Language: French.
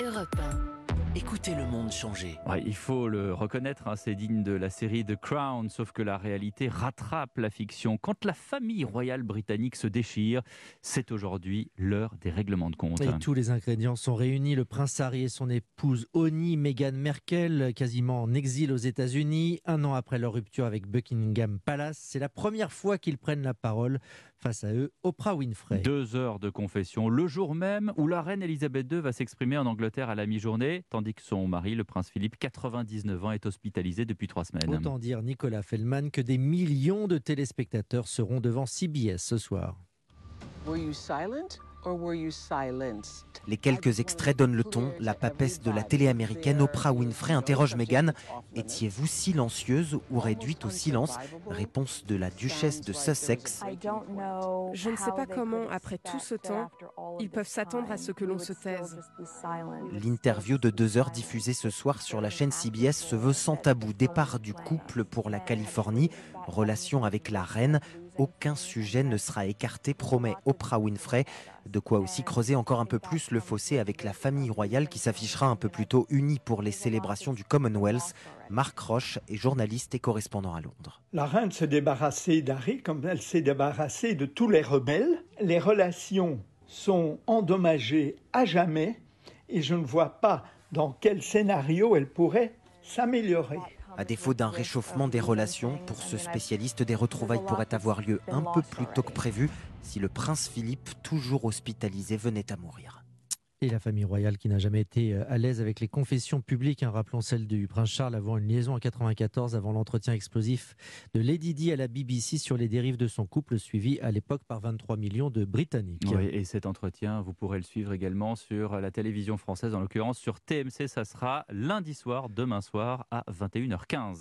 Europe 1. Écoutez le monde changer. Ouais, il faut le reconnaître, c'est digne de la série The Crown, sauf que la réalité rattrape la fiction. Quand la famille royale britannique se déchire, c'est aujourd'hui l'heure des règlements de compte. Et tous les ingrédients sont réunis. Le prince Harry et son épouse Honey, Meghan Merkel, quasiment en exil aux États-Unis. 1 an après leur rupture avec Buckingham Palace, c'est la première fois qu'ils prennent la parole. Face à eux, Oprah Winfrey. 2 heures de confession, le jour même où la reine Elisabeth II va s'exprimer en Angleterre à la mi-journée, tandis que son mari, le prince Philippe, 99 ans, est hospitalisé depuis 3 semaines. Autant dire, Nicolas Fellman, que des millions de téléspectateurs seront devant CBS ce soir. Were you silent or were you silenced? Les quelques extraits donnent le ton. La papesse de la télé américaine Oprah Winfrey interroge Meghan. Étiez-vous silencieuse ou réduite au silence? Réponse de la duchesse de Sussex. Je ne sais pas comment, après tout ce temps, ils peuvent s'attendre à ce que l'on se taise. L'interview de 2 heures diffusée ce soir sur la chaîne CBS se veut sans tabou. Départ du couple pour la Californie, relation avec la reine. Aucun sujet ne sera écarté, promet Oprah Winfrey. De quoi aussi creuser encore un peu plus le fossé avec la famille royale qui s'affichera un peu plus tôt unie pour les célébrations du Commonwealth. Marc Roche est journaliste et correspondant à Londres. La reine s'est débarrassée d'Harry comme elle s'est débarrassée de tous les rebelles. Les relations sont endommagées à jamais et je ne vois pas dans quel scénario elles pourraient s'améliorer. À défaut d'un réchauffement des relations, pour ce spécialiste, des retrouvailles pourraient avoir lieu un peu plus tôt que prévu si le prince Philippe, toujours hospitalisé, venait à mourir. Et la famille royale qui n'a jamais été à l'aise avec les confessions publiques, rappelons celle du prince Charles avant une liaison en 94, avant l'entretien explosif de Lady Di à la BBC sur les dérives de son couple, suivi à l'époque par 23 millions de Britanniques. Oui, et cet entretien, vous pourrez le suivre également sur la télévision française, en l'occurrence sur TMC. Ça sera lundi soir, demain soir à 21h15.